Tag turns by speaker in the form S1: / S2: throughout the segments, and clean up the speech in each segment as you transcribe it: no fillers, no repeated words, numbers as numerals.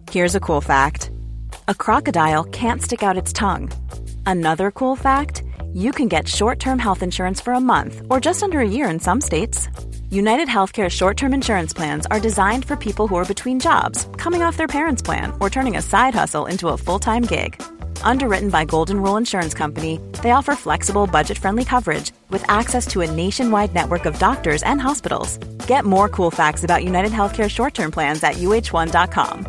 S1: Here's a cool fact. A crocodile can't stick out its tongue. Another cool fact, you can get short-term health insurance for a month or just under a year in some states. United Healthcare short-term insurance plans are designed for people who are between jobs, coming off their parents' plan, or turning a side hustle into a full-time gig. Underwritten by Golden Rule Insurance Company, they offer flexible, budget-friendly coverage with access to a nationwide network of doctors and hospitals. Get more cool facts about United Healthcare short-term plans at uh1.com.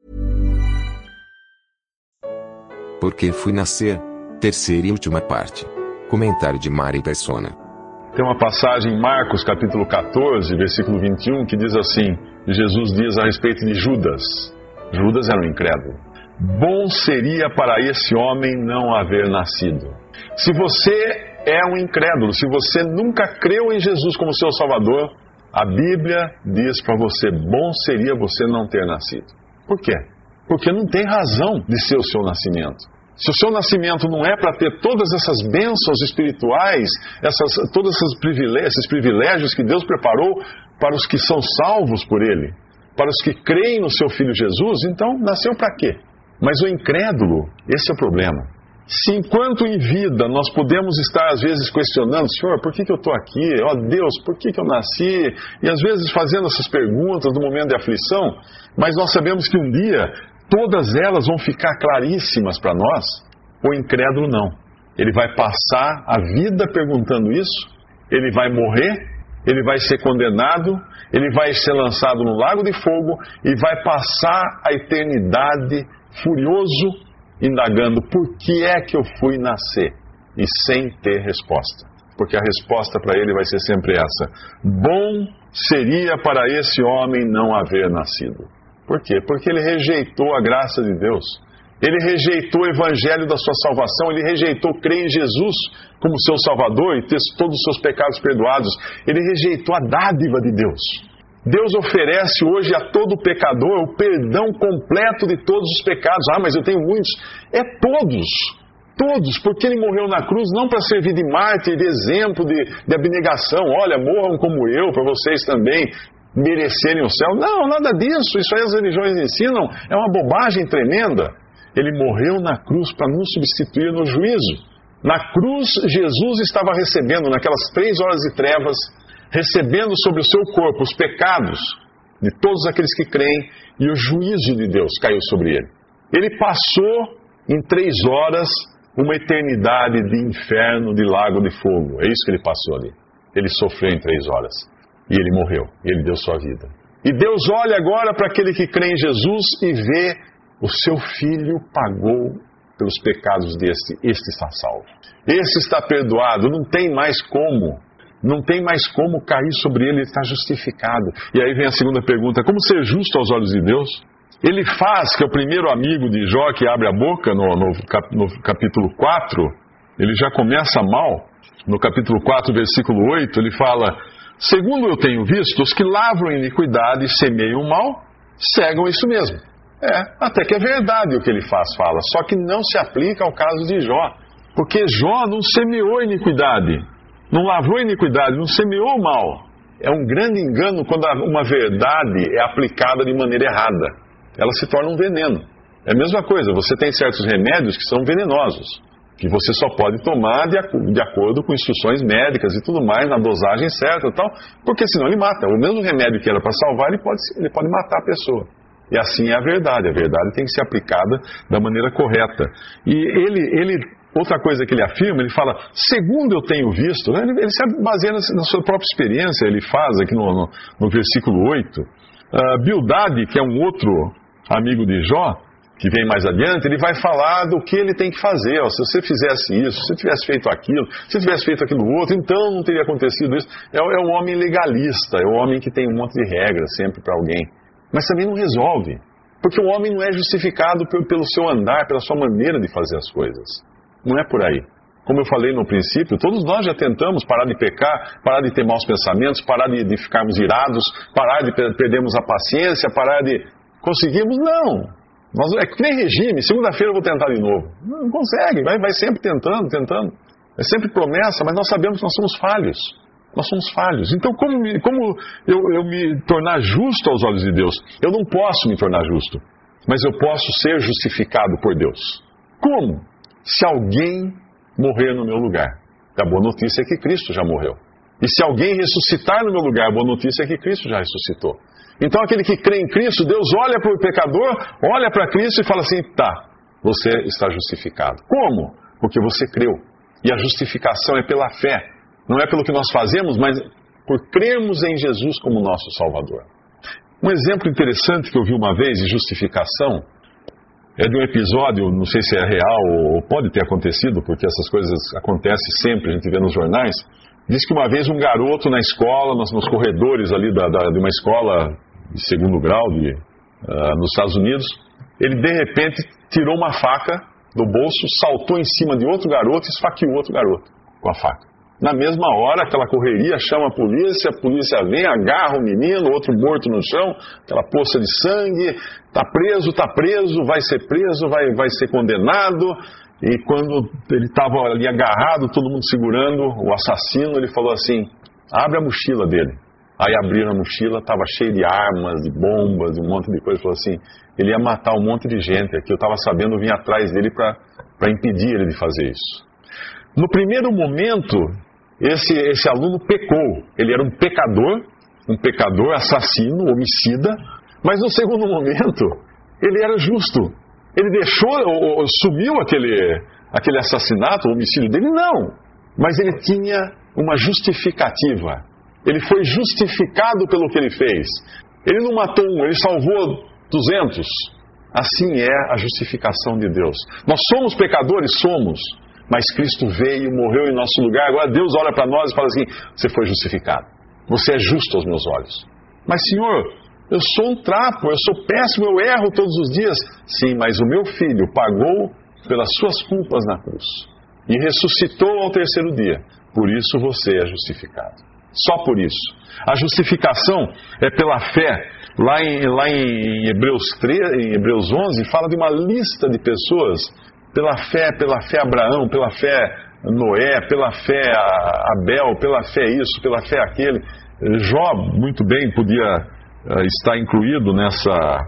S2: Por que fui nascer? Terceira e última parte. Comentário de Mari Persona.
S3: Tem uma passagem em Marcos, capítulo 14, versículo 21, que diz assim, Jesus diz a respeito de Judas. Judas era um incrédulo. Bom seria para esse homem não haver nascido. Se você é um incrédulo, se você nunca creu em Jesus como seu Salvador, a Bíblia diz para você, bom seria você não ter nascido. Por quê? Porque não tem razão de ser o seu nascimento. Se o seu nascimento não é para ter todas essas bênçãos espirituais, todos esses privilégios que Deus preparou para os que são salvos por Ele, para os que creem no seu Filho Jesus, então nasceu para quê? Mas o incrédulo, esse é o problema. Se enquanto em vida nós podemos estar às vezes questionando, Senhor, por que eu estou aqui? Ó Deus, por que eu nasci? E às vezes fazendo essas perguntas no momento de aflição, mas nós sabemos que um dia todas elas vão ficar claríssimas para nós. O incrédulo não. Ele vai passar a vida perguntando isso, ele vai morrer, ele vai ser condenado, ele vai ser lançado no lago de fogo e vai passar a eternidade furioso, indagando por que é que eu fui nascer, e sem ter resposta. Porque a resposta para ele vai ser sempre essa: bom seria para esse homem não haver nascido. Por quê? Porque ele rejeitou a graça de Deus. Ele rejeitou o evangelho da sua salvação, ele rejeitou crer em Jesus como seu Salvador e ter todos os seus pecados perdoados. Ele rejeitou a dádiva de Deus. Deus oferece hoje a todo pecador o perdão completo de todos os pecados. Ah, mas eu tenho muitos. É todos. Todos, porque ele morreu na cruz não para servir de mártir, de exemplo, de abnegação. Olha, morram como eu, para vocês também merecerem o céu. Não, nada disso. Isso aí as religiões ensinam. É uma bobagem tremenda. Ele morreu na cruz para nos substituir no juízo. Na cruz, Jesus estava recebendo, naquelas 3 horas de trevas, recebendo sobre o seu corpo os pecados de todos aqueles que creem, e o juízo de Deus caiu sobre ele. Ele passou em 3 horas uma eternidade de inferno, de lago de fogo. É isso que ele passou ali. Ele sofreu em 3 horas. E ele morreu. E ele deu sua vida. E Deus olha agora para aquele que crê em Jesus e vê: o seu filho pagou pelos pecados deste. Este está salvo. Este está perdoado. Não tem mais como. Não tem mais como cair sobre ele. Ele está justificado. E aí vem a segunda pergunta: como ser justo aos olhos de Deus? Ele faz, que é o primeiro amigo de Jó que abre a boca no capítulo 4, ele já começa mal. No capítulo 4, versículo 8, ele fala: segundo eu tenho visto, os que lavram iniquidade e semeiam o mal, cegam isso mesmo. Até que é verdade o que ele fala, só que não se aplica ao caso de Jó, porque Jó não semeou iniquidade, não lavrou iniquidade, não semeou o mal. É um grande engano quando uma verdade é aplicada de maneira errada. Ela se torna um veneno. É a mesma coisa, você tem certos remédios que são venenosos, que você só pode tomar de acordo com instruções médicas e tudo mais, na dosagem certa e tal, porque senão ele mata. O mesmo remédio que era para salvar, ele pode matar a pessoa. E assim é a verdade tem que ser aplicada da maneira correta. E ele outra coisa que ele afirma, ele fala: segundo eu tenho visto, né? Ele se baseia na sua própria experiência. Ele faz aqui no versículo 8, Bildade, que é um outro amigo de Jó, que vem mais adiante, ele vai falar do que ele tem que fazer. Se você fizesse isso, se você tivesse feito aquilo, se tivesse feito aquilo outro, então não teria acontecido isso. É o homem legalista, é o homem que tem um monte de regras sempre para alguém. Mas também não resolve, porque o homem não é justificado pelo seu andar, pela sua maneira de fazer as coisas. Não é por aí. Como eu falei no princípio, todos nós já tentamos parar de pecar, parar de ter maus pensamentos, parar de ficarmos irados, parar de perdermos a paciência, parar de... Conseguimos? Não. É que nem regime, segunda-feira eu vou tentar de novo. Não consegue, vai sempre tentando. É sempre promessa, mas nós sabemos que nós somos falhos. Nós somos falhos. Então, como eu me tornar justo aos olhos de Deus? Eu não posso me tornar justo. mas eu posso ser justificado por Deus. Como? Se alguém morrer no meu lugar. A boa notícia é que Cristo já morreu. E se alguém ressuscitar no meu lugar, a boa notícia é que Cristo já ressuscitou. Então aquele que crê em Cristo, Deus olha para o pecador, olha para Cristo e fala assim, tá, você está justificado. Como? Porque você creu. E a justificação é pela fé. Não é pelo que nós fazemos, mas por crermos em Jesus como nosso Salvador. Um exemplo interessante que eu vi uma vez de justificação é de um episódio, não sei se é real ou pode ter acontecido, porque essas coisas acontecem sempre, a gente vê nos jornais. Diz que uma vez um garoto na escola, nos corredores ali de uma escola de segundo grau nos Estados Unidos, ele de repente tirou uma faca do bolso, saltou em cima de outro garoto e esfaqueou outro garoto com a faca. Na mesma hora, aquela correria, chama a polícia vem, agarra o menino, outro morto no chão, aquela poça de sangue, tá preso, vai ser preso, vai ser condenado. E quando ele estava ali agarrado, todo mundo segurando o assassino, ele falou assim, abre a mochila dele. Aí abriram a mochila, estava cheio de armas, de bombas, de um monte de coisa. Ele falou assim, ele ia matar um monte de gente aqui, eu estava sabendo, eu vim atrás dele para impedir ele de fazer isso. No primeiro momento, esse aluno pecou. Ele era um pecador, assassino, homicida, mas no segundo momento, ele era justo. Ele sumiu aquele assassinato, o homicídio dele? Não. Mas ele tinha uma justificativa. Ele foi justificado pelo que ele fez. Ele não matou um, ele salvou 200. Assim é a justificação de Deus. Nós somos pecadores? Somos. Mas Cristo veio, morreu em nosso lugar. Agora Deus olha para nós e fala assim, você foi justificado. Você é justo aos meus olhos. Mas Senhor, eu sou um trapo, eu sou péssimo, eu erro todos os dias. Sim, mas o meu filho pagou pelas suas culpas na cruz. E ressuscitou ao terceiro dia. Por isso você é justificado. Só por isso. A justificação é pela fé. Lá em Hebreus 11, fala de uma lista de pessoas, pela fé Abraão, pela fé Noé, pela fé Abel, pela fé isso, pela fé aquele. Jó muito bem podia estar incluído nessa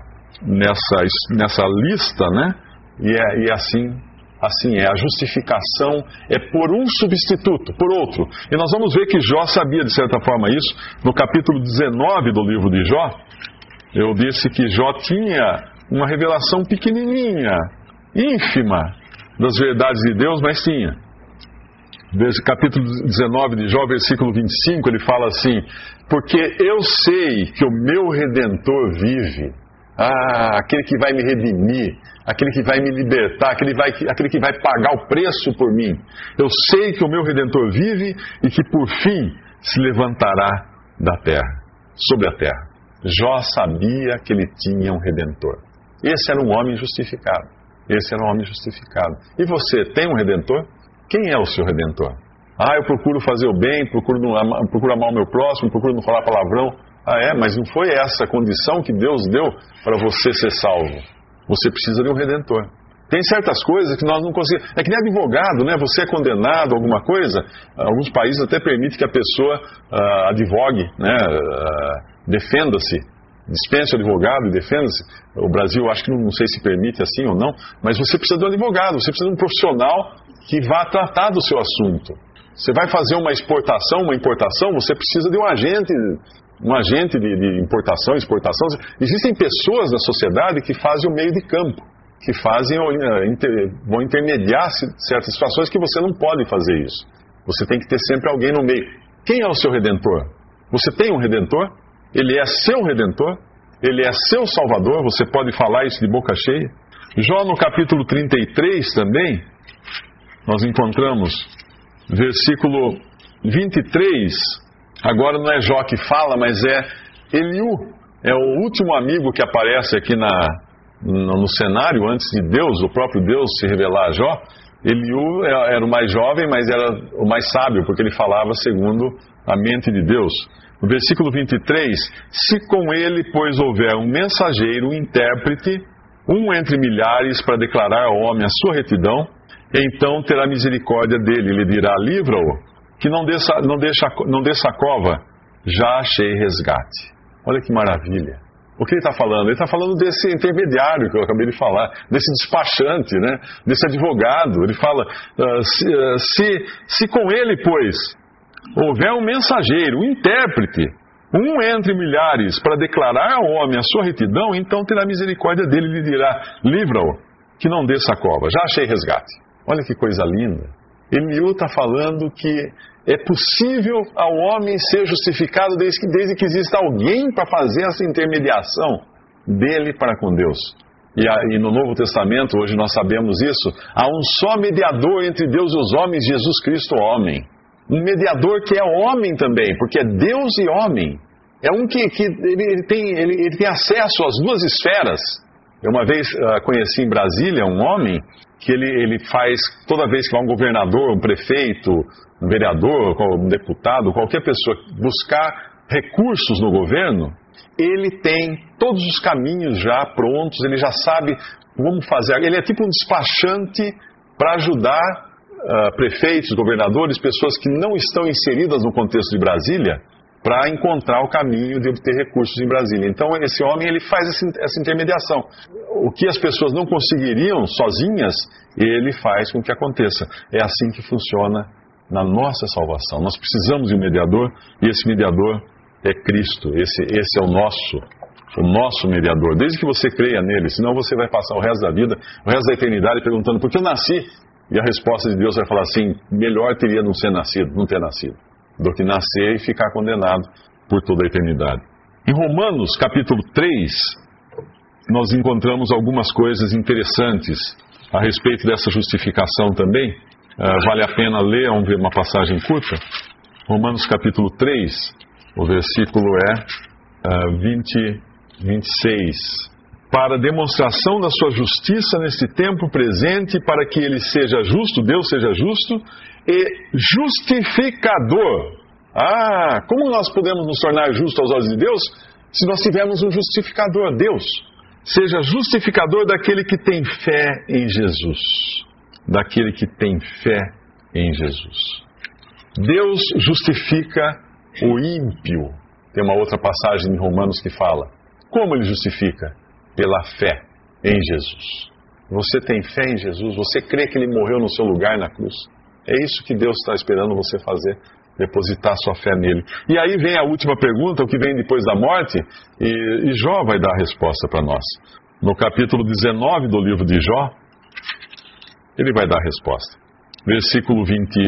S3: lista, né? E assim é. A justificação é por um substituto, por outro. E nós vamos ver que Jó sabia de certa forma isso. No capítulo 19 do livro de Jó, eu disse que Jó tinha uma revelação pequenininha, ínfima, das verdades de Deus, mas tinha. Capítulo 19 de Jó, versículo 25, ele fala assim, porque eu sei que o meu Redentor vive, aquele que vai me redimir, aquele que vai me libertar, aquele que vai pagar o preço por mim. Eu sei que o meu Redentor vive e que por fim se levantará da terra, sobre a terra. Jó sabia que ele tinha um Redentor. Esse era um homem justificado. E você tem um Redentor? Quem é o seu Redentor? Eu procuro fazer o bem, procuro amar o meu próximo, procuro não falar palavrão. Mas não foi essa a condição que Deus deu para você ser salvo. Você precisa de um Redentor. Tem certas coisas que nós não conseguimos. É que nem advogado, né? Você é condenado a alguma coisa, alguns países até permitem que a pessoa advogue, né? Defenda-se. Dispense o advogado e defenda-se. O Brasil, acho que não sei se permite assim ou não, mas você precisa de um advogado, você precisa de um profissional que vá tratar do seu assunto. Você vai fazer uma exportação, uma importação, você precisa de um agente de importação, exportação. Existem pessoas na sociedade que fazem o meio de campo, que vão intermediar certas situações que você não pode fazer isso. Você tem que ter sempre alguém no meio. Quem é o seu Redentor? Você tem um Redentor? Ele é seu Redentor? Ele é seu Salvador? Você pode falar isso de boca cheia? Jó no capítulo 33 também, nós encontramos versículo 23. Agora não é Jó que fala, mas é Eliú. É o último amigo que aparece aqui no cenário, antes de Deus, o próprio Deus se revelar a Jó. Eliú era o mais jovem, mas era o mais sábio, porque ele falava segundo a mente de Deus. No versículo 23, se com ele, pois, houver um mensageiro, um intérprete, um entre milhares, para declarar ao homem a sua retidão, então terá misericórdia dele, ele dirá, livra-o, que não desça a cova, já achei resgate. Olha que maravilha. O que ele está falando? Ele está falando desse intermediário que eu acabei de falar, desse despachante, né? Desse advogado. Ele fala, se com ele, pois, houver um mensageiro, um intérprete, um entre milhares, para declarar ao homem a sua retidão, então terá misericórdia dele e lhe dirá, livra-o, que não desça a cova. Já achei resgate. Olha que coisa linda. Eliú está falando que é possível ao homem ser justificado desde que exista alguém para fazer essa intermediação dele para com Deus. E no Novo Testamento, hoje nós sabemos isso, há um só mediador entre Deus e os homens, Jesus Cristo, homem. Um mediador que é homem também, porque é Deus e homem. É um que ele tem acesso às duas esferas. Eu uma vez conheci em Brasília um homem que ele faz, toda vez que vai um governador, um prefeito, um vereador, um deputado, qualquer pessoa buscar recursos no governo, ele tem todos os caminhos já prontos, ele já sabe como fazer. Ele é tipo um despachante para ajudar prefeitos, governadores, pessoas que não estão inseridas no contexto de Brasília, para encontrar o caminho de obter recursos em Brasília. Então, esse homem ele faz essa intermediação. O que as pessoas não conseguiriam sozinhas, ele faz com que aconteça. É assim que funciona na nossa salvação. Nós precisamos de um mediador, e esse mediador é Cristo. Esse é o nosso mediador. Desde que você creia nele, senão você vai passar o resto da vida, o resto da eternidade, perguntando por que eu nasci? E a resposta de Deus vai falar assim, melhor teria não ter nascido, do que nascer e ficar condenado por toda a eternidade. Em Romanos, capítulo 3, nós encontramos algumas coisas interessantes a respeito dessa justificação também. Vale a pena ler, vamos ver uma passagem curta. Romanos, capítulo 3, o versículo é 26. Para demonstração da sua justiça neste tempo presente, para que ele seja justo, Deus seja justo, e justificador. Como nós podemos nos tornar justos aos olhos de Deus se nós tivermos um justificador, Deus? Seja justificador daquele que tem fé em Jesus. Daquele que tem fé em Jesus. Deus justifica o ímpio. Tem uma outra passagem em Romanos que fala. Como ele justifica? Pela fé em Jesus. Você tem fé em Jesus? Você crê que ele morreu no seu lugar na cruz? É isso que Deus está esperando você fazer, depositar sua fé nele. E aí vem a última pergunta, o que vem depois da morte, e Jó vai dar a resposta para nós. No capítulo 19 do livro de Jó, ele vai dar a resposta. Versículo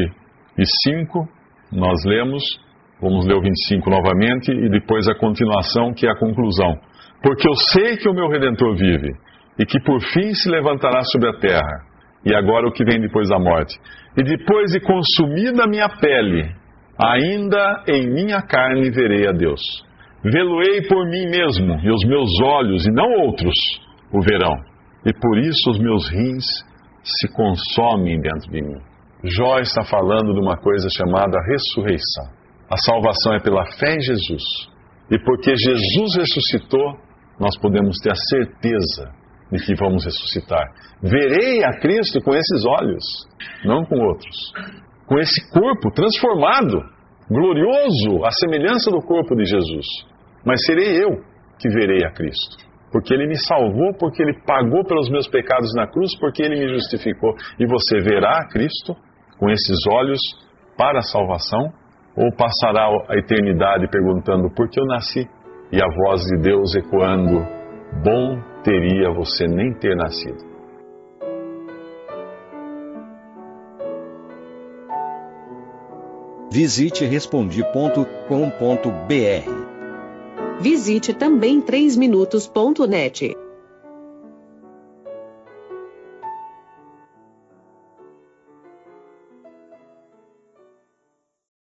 S3: 25, nós lemos, vamos ler o 25 novamente, e depois a continuação, que é a conclusão. Porque eu sei que o meu Redentor vive, e que por fim se levantará sobre a terra. E agora o que vem depois da morte. E depois de consumida a minha pele, ainda em minha carne verei a Deus. Vê-lo-ei por mim mesmo, e os meus olhos, e não outros, o verão. E por isso os meus rins se consomem dentro de mim. Jó está falando de uma coisa chamada ressurreição. A salvação é pela fé em Jesus. E porque Jesus ressuscitou, nós podemos ter a certeza de que vamos ressuscitar. Verei a Cristo com esses olhos, não com outros. Com esse corpo transformado, glorioso, à semelhança do corpo de Jesus. Mas serei eu que verei a Cristo. Porque Ele me salvou, porque Ele pagou pelos meus pecados na cruz, porque Ele me justificou. E você verá a Cristo com esses olhos para a salvação? Ou passará a eternidade perguntando por que eu nasci? E a voz de Deus ecoando, bom teria você nem ter nascido.
S4: Visite Respondi.com.br.
S5: Visite também 3minutos.net.